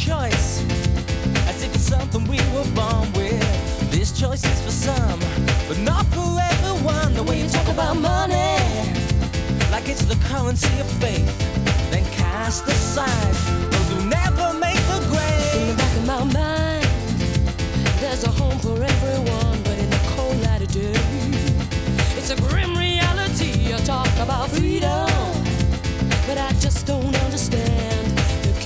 choice, as if it's something we were born with. This choice is for some, but not for everyone. The way you talk about money, like it's the currency of faith, then cast aside